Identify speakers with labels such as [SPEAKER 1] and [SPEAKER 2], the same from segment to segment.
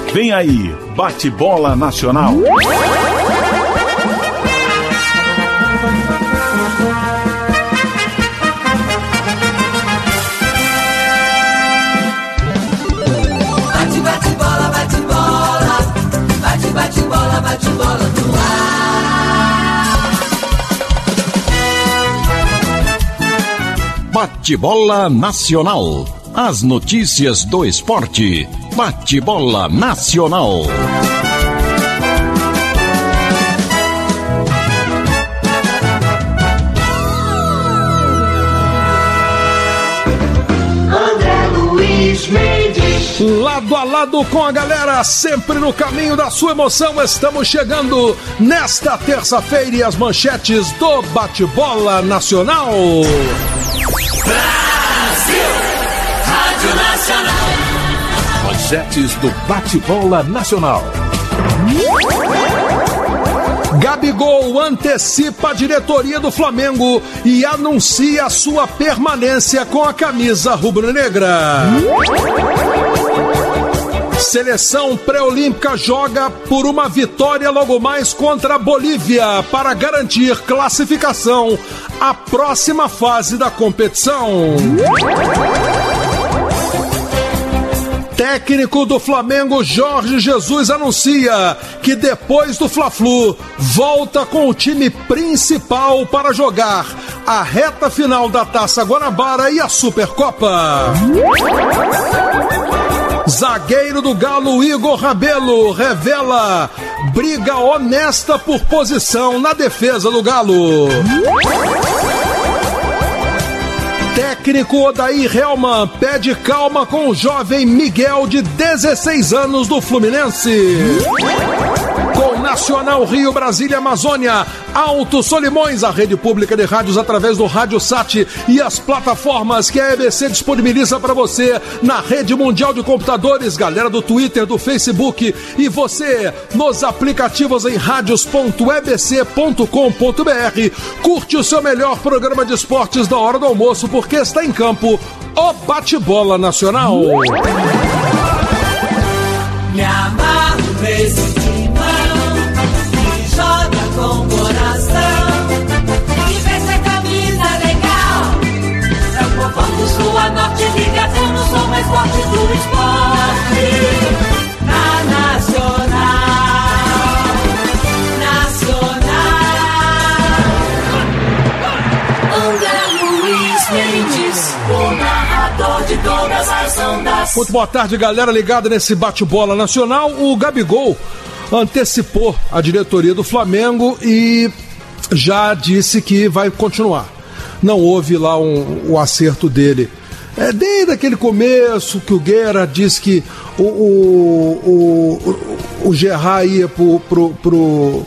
[SPEAKER 1] Vem aí, Bate-Bola Nacional.
[SPEAKER 2] Bate-bola, bate-bola, bate-bola, bate-bola no ar.
[SPEAKER 3] Bate-Bola Nacional. As notícias do esporte. Bate-Bola Nacional.
[SPEAKER 2] André Luiz Mendes.
[SPEAKER 4] Lado a lado com a galera, sempre no caminho da sua emoção. Estamos chegando nesta terça-feira e as manchetes do Bate-Bola Nacional.
[SPEAKER 2] Brasil! Rádio Nacional.
[SPEAKER 1] Manchetes do Bate-Bola Nacional.
[SPEAKER 4] Gabigol antecipa a diretoria do Flamengo e anuncia sua permanência com a camisa rubro-negra. Seleção pré-olímpica joga por uma vitória logo mais contra a Bolívia para garantir classificação à próxima fase da competição. Técnico do Flamengo, Jorge Jesus, anuncia que depois do Fla-Flu, volta com o time principal para jogar a reta final da Taça Guanabara e a Supercopa. Zagueiro do Galo, Igor Rabelo, revela briga honesta por posição na defesa do Galo. Técnico Odair Hellmann pede calma com o jovem Miguel, de 16 anos, do Fluminense. Com Nacional, Rio, Brasília, Amazônia, Alto Solimões, a rede pública de rádios através do RádioSat e as plataformas que a EBC disponibiliza para você na rede mundial de computadores, galera do Twitter, do Facebook e você nos aplicativos em radios.ebc.com.br. Curte o seu melhor programa de esportes da hora do almoço, porque está em campo o Bate-Bola Nacional.
[SPEAKER 2] Me amarro nesse timão que joga com coração e veste a camisa legal. É o povão do Sul a Norte, ligadão, sou mais forte do esporte. Na Nacional, André Luiz Mendes, o narrador de todas as ondas.
[SPEAKER 4] Muito boa tarde, galera ligada nesse Bate-Bola Nacional. O Gabigol antecipou a diretoria do Flamengo e já disse que vai continuar. Não houve lá o acerto dele. Desde aquele começo que o Guerra disse que o Gerrard ia pro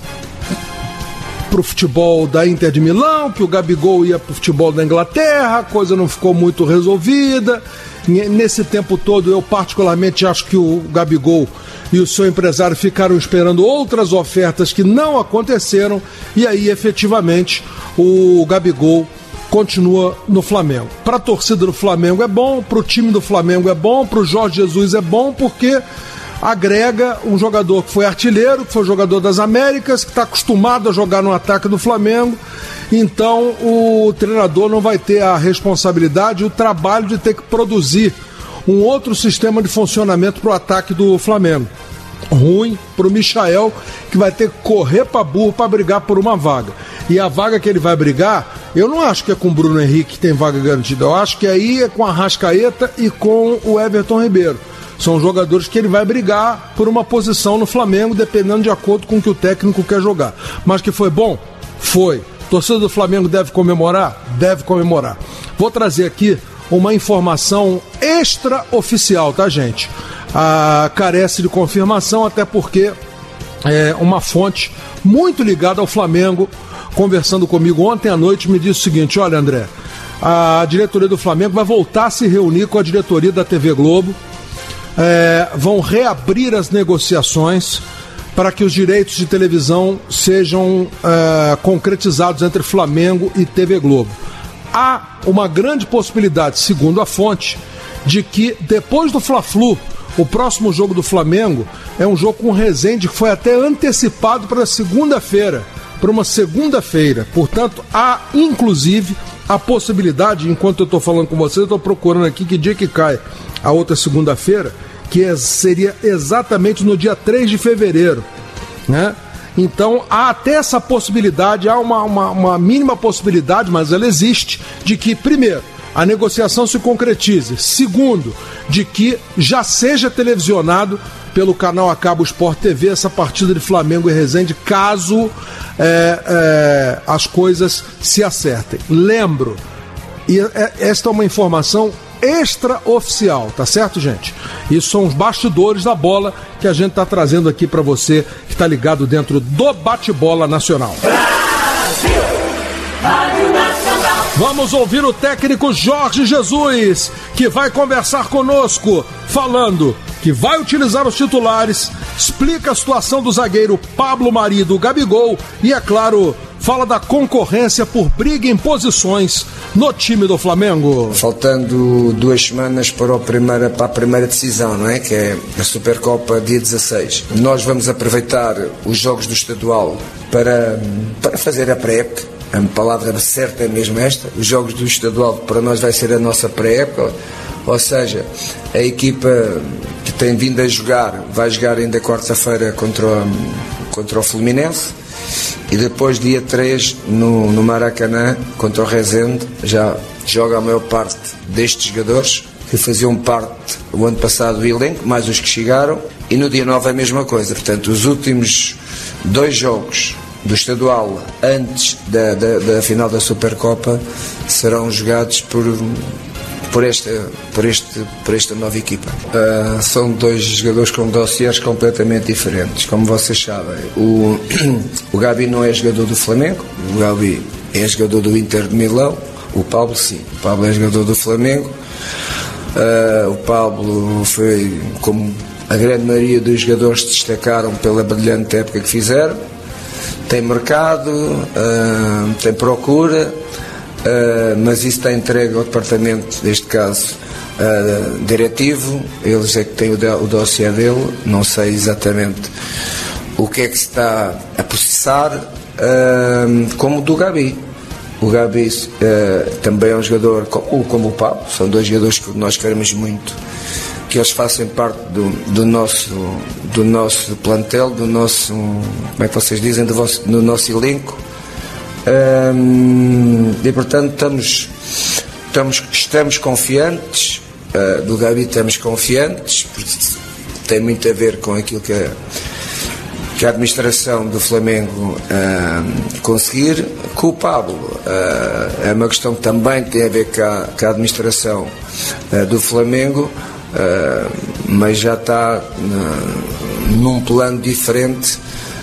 [SPEAKER 4] futebol da Inter de Milão, que o Gabigol ia pro futebol da Inglaterra, a coisa não ficou muito resolvida. Nesse tempo todo, eu particularmente acho que o Gabigol e o seu empresário ficaram esperando outras ofertas que não aconteceram, e aí efetivamente o Gabigol continua no Flamengo. Para a torcida do Flamengo é bom, para o time do Flamengo é bom, para o Jorge Jesus é bom, porque agrega um jogador que foi artilheiro, que foi jogador das Américas, que está acostumado a jogar no ataque do Flamengo. Então o treinador não vai ter a responsabilidade e o trabalho de ter que produzir um outro sistema de funcionamento para o ataque do Flamengo. Ruim para o Michael, que vai ter que correr para burro para brigar por uma vaga. E a vaga que ele vai brigar, eu não acho que é com o Bruno Henrique que tem vaga garantida. Eu acho que aí é com a Arrascaeta e com o Everton Ribeiro. São jogadores que ele vai brigar por uma posição no Flamengo, dependendo de acordo com o que o técnico quer jogar. Mas que foi bom? Foi. Torcida do Flamengo deve comemorar? Deve comemorar. Vou trazer aqui uma informação extraoficial, tá, gente? Carece de confirmação, até porque uma fonte muito ligada ao Flamengo, conversando comigo ontem à noite, me disse o seguinte: olha, André, a diretoria do Flamengo vai voltar a se reunir com a diretoria da TV Globo, vão reabrir as negociações para que os direitos de televisão sejam concretizados entre Flamengo e TV Globo. Há uma grande possibilidade, segundo a fonte, de que depois do Fla-Flu O próximo jogo do Flamengo é um jogo com o Resende que foi até antecipado para segunda-feira, para uma segunda-feira. Portanto, há inclusive a possibilidade, enquanto eu estou falando com vocês, eu estou procurando aqui que dia que cai a outra segunda-feira, que seria exatamente no dia 3 de fevereiro, né? Então há até essa possibilidade, há uma mínima possibilidade, mas ela existe, de que, primeiro, a negociação se concretize, segundo, de que já seja televisionado pelo canal a cabo Sport TV essa partida de Flamengo e Resende, caso as coisas se acertem. Lembro, e esta é uma informação extraoficial, tá certo, gente? Isso são os bastidores da bola que a gente tá trazendo aqui para você que tá ligado dentro do Bate-Bola Nacional.
[SPEAKER 2] Brasil, Rádio Nacional.
[SPEAKER 4] Vamos ouvir o técnico Jorge Jesus, que vai conversar conosco, falando que vai utilizar os titulares, explica a situação do zagueiro Pablo Mari do Gabigol e, é claro, fala da concorrência por briga em posições no time do Flamengo.
[SPEAKER 5] Faltando 2 semanas para a primeira decisão, não é? Que é a Supercopa dia 16. Nós vamos aproveitar os jogos do estadual para fazer a pré-época. A palavra certa é mesmo esta. Os jogos do estadual para nós vai ser a nossa pré-época. Ou seja, a equipa que tem vindo a jogar vai jogar ainda quarta-feira contra o Fluminense. E depois, dia 3, no Maracanã, contra o Resende, já joga a maior parte destes jogadores que faziam parte o ano passado do elenco, mais os que chegaram. E no dia 9 é a mesma coisa. Portanto, os últimos 2 jogos do estadual antes da final da Supercopa serão jogados por esta nova equipa. São 2 jogadores com dossiês completamente diferentes. Como vocês sabem, o Gabi não é jogador do Flamengo, o Gabi é jogador do Inter de Milão, o Pablo sim, o Pablo é jogador do Flamengo. O Pablo foi, como a grande maioria dos jogadores, destacaram pela brilhante época que fizeram. Tem mercado, tem procura, mas isso está entregue ao departamento, neste caso diretivo. Eles é que têm o dossiê dele. Não sei exatamente o que é que se está a processar, como o do Gabi. O Gabi também é um jogador como o Pablo. São 2 jogadores que nós queremos muito que eles façam parte do nosso plantel, do nosso, como é que vocês dizem, do nosso elenco. E portanto estamos confiantes. Do Gabi estamos confiantes, porque tem muito a ver com aquilo que a administração do Flamengo conseguir. Com o Pablo é uma questão que também tem a ver com a administração do Flamengo, mas já está num plano diferente.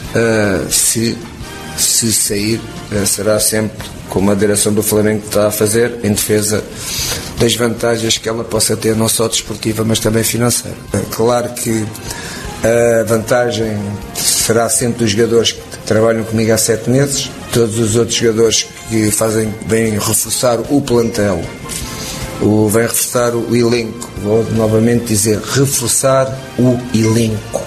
[SPEAKER 5] Se sair, será sempre como a direção do Flamengo está a fazer, em defesa das vantagens que ela possa ter, não só desportiva, mas também financeira. Claro que a vantagem será sempre dos jogadores que trabalham comigo há 7 meses. Todos os outros jogadores que vêm reforçar o plantel, vêm reforçar o elenco. Vou novamente dizer, reforçar o elenco.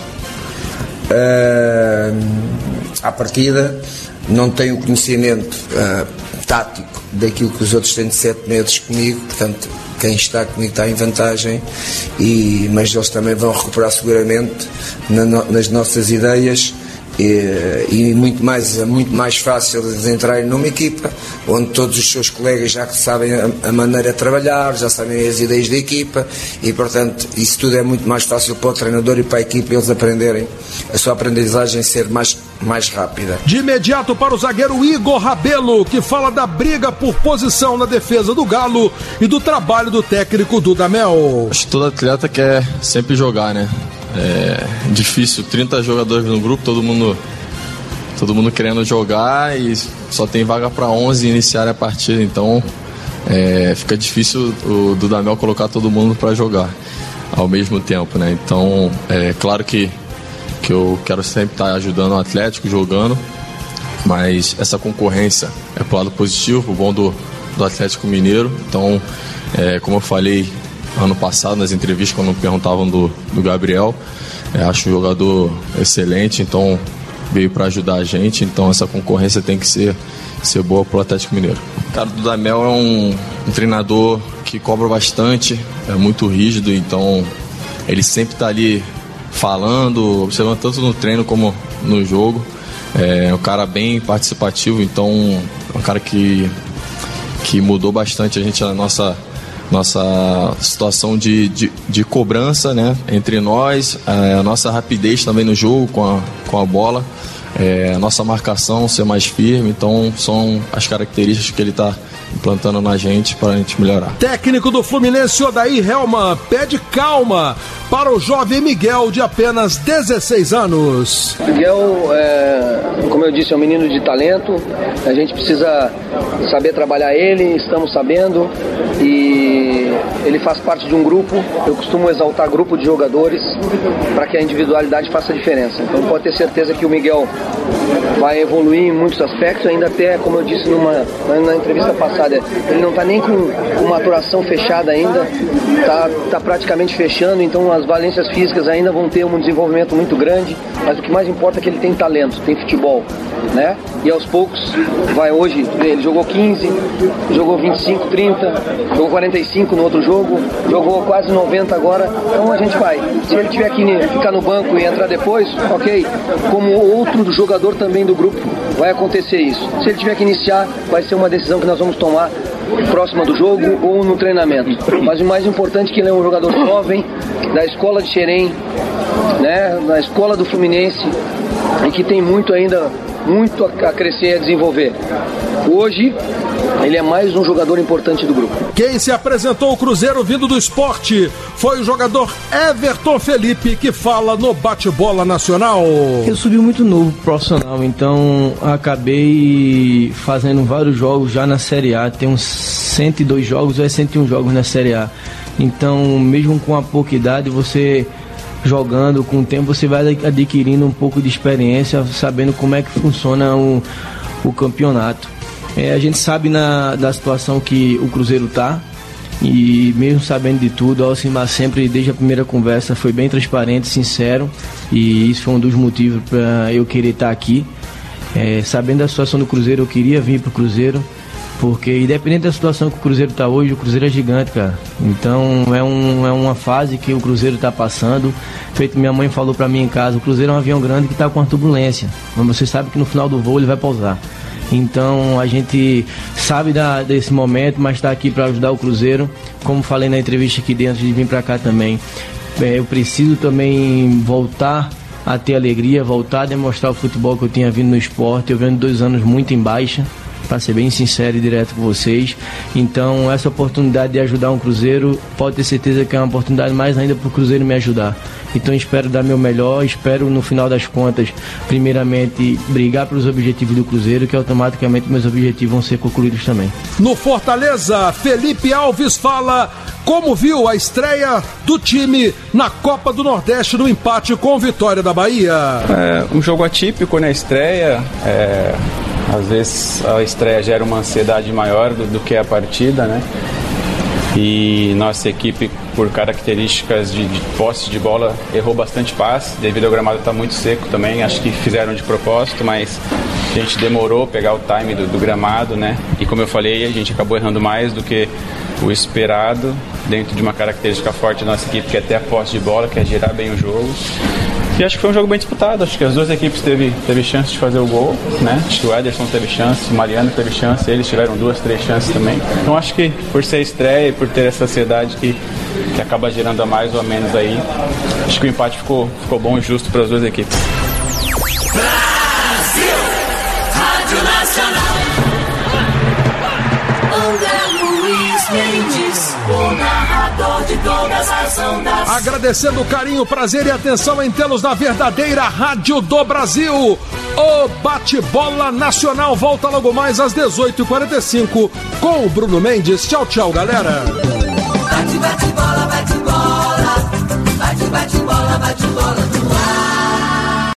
[SPEAKER 5] À partida, não tenho conhecimento tático daquilo que os outros têm de 7 meses comigo, portanto, quem está comigo está em vantagem, mas eles também vão recuperar seguramente nas nossas ideias. E muito mais fácil eles entrarem numa equipa onde todos os seus colegas já sabem a maneira de trabalhar, já sabem as ideias da equipa, e portanto isso tudo é muito mais fácil para o treinador e para a equipa eles aprenderem, a sua aprendizagem ser mais rápida.
[SPEAKER 4] De imediato para o zagueiro Igor Rabelo, que fala da briga por posição na defesa do Galo e do trabalho do técnico Dudamel.
[SPEAKER 6] Acho que todo atleta quer sempre jogar, né? É difícil, 30 jogadores no grupo, todo mundo querendo jogar, e só tem vaga para 11 iniciar a partida, então fica difícil o Dudamel colocar todo mundo para jogar ao mesmo tempo, né? Então claro que eu quero sempre estar ajudando o Atlético, jogando, mas essa concorrência é pro lado positivo, pro bom do Atlético Mineiro. Então como eu falei ano passado, nas entrevistas, quando perguntavam do Gabriel. Acho um jogador excelente, então veio para ajudar a gente, então essa concorrência tem que ser boa pro Atlético Mineiro. Cara, o Dudamel é um treinador que cobra bastante, é muito rígido, então ele sempre está ali falando, observando tanto no treino como no jogo. É um cara bem participativo, então é um cara que mudou bastante a gente, a nossa situação de cobrança, né, entre nós, a nossa rapidez também no jogo com a bola, a nossa marcação ser mais firme. Então são as características que ele está implantando na gente para a gente melhorar.
[SPEAKER 4] Técnico do Fluminense, Odair Hellmann, pede calma para o jovem Miguel, de apenas 16 anos.
[SPEAKER 7] Miguel, como eu disse, é um menino de talento. A gente precisa saber trabalhar ele, estamos sabendo, e ele faz parte de um grupo. Eu costumo exaltar grupo de jogadores para que a individualidade faça a diferença. Então pode ter certeza que o Miguel vai evoluir em muitos aspectos, ainda até, como eu disse na entrevista passada, ele não está nem com maturação fechada ainda, está praticamente fechando, então as valências físicas ainda vão ter um desenvolvimento muito grande, mas o que mais importa é que ele tem talento, tem futebol, né? E aos poucos vai. Hoje ele jogou 15, jogou 25, 30, jogou 45 no outro jogo, jogou quase 90 agora, então a gente vai. Se ele tiver que ficar no banco e entrar depois, ok, como outro jogador também do grupo, vai acontecer isso. Se ele tiver que iniciar, vai ser uma decisão que nós vamos tomar próxima do jogo ou no treinamento. Mas o mais importante é que ele é um jogador jovem, da escola de Xerém, né, da escola do Fluminense, e que tem muito a crescer e a desenvolver. Hoje ele é mais um jogador importante do grupo.
[SPEAKER 4] Quem se apresentou ao Cruzeiro vindo do esporte foi o jogador Everton Felipe, que fala no Bate-Bola Nacional.
[SPEAKER 8] Eu subi muito novo profissional, então acabei fazendo vários jogos já na Série A. Tem uns 102 jogos ou 101 jogos na Série A. Então, mesmo com a pouca idade, você jogando com o tempo, você vai adquirindo um pouco de experiência, sabendo como é que funciona o campeonato. A gente sabe da situação que o Cruzeiro está, e mesmo sabendo de tudo, o Alcimar sempre, desde a primeira conversa, foi bem transparente, sincero, e isso foi um dos motivos para eu querer estar aqui. Sabendo da situação do Cruzeiro, eu queria vir para o Cruzeiro, porque independente da situação que o Cruzeiro está hoje, o Cruzeiro é gigante, cara. Então é uma fase que o Cruzeiro está passando. Feito minha mãe falou para mim em casa, o Cruzeiro é um avião grande que está com uma turbulência, mas você sabe que no final do voo ele vai pousar. Então a gente sabe desse momento, mas está aqui para ajudar o Cruzeiro. Como falei na entrevista aqui dentro de vir para cá também, eu preciso também voltar a ter alegria, voltar a demonstrar o futebol que eu tinha vindo no esporte. Eu venho 2 anos muito em baixa, para ser bem sincero e direto com vocês. Então essa oportunidade de ajudar um Cruzeiro, pode ter certeza que é uma oportunidade mais ainda para o Cruzeiro me ajudar. Então espero dar meu melhor, espero no final das contas, primeiramente, brigar pelos objetivos do Cruzeiro, que automaticamente meus objetivos vão ser concluídos também.
[SPEAKER 4] No Fortaleza, Felipe Alves fala como viu a estreia do time na Copa do Nordeste no empate com Vitória da Bahia.
[SPEAKER 9] Um jogo atípico na estreia, às vezes a estreia gera uma ansiedade maior do que a partida, né? E nossa equipe, por características de posse de bola, errou bastante passe, devido ao gramado estar muito seco também. Acho que fizeram de propósito, mas a gente demorou a pegar o time do gramado, né? E como eu falei, a gente acabou errando mais do que o esperado, dentro de uma característica forte da nossa equipe, que é até a posse de bola, que é girar bem o jogo. E acho que foi um jogo bem disputado, acho que as duas equipes teve chance de fazer o gol, né? Acho que o Ederson teve chance, o Mariano teve chance, eles tiveram 2, 3 chances também. Então acho que por ser estreia e por ter essa ansiedade que acaba gerando a mais ou a menos aí, acho que o empate ficou bom e justo para as duas equipes.
[SPEAKER 2] Brasil, Rádio Nacional. André Luiz Mendes, o narrador de todas as ondas.
[SPEAKER 4] Agradecendo o carinho, prazer e atenção em tê-los na verdadeira Rádio do Brasil. O Bate-Bola Nacional volta logo mais às 18h45 com o Bruno Mendes. Tchau, tchau, galera.
[SPEAKER 2] Bate, bate, bola, bate, bola. Bate, bate, bola, bate, bola.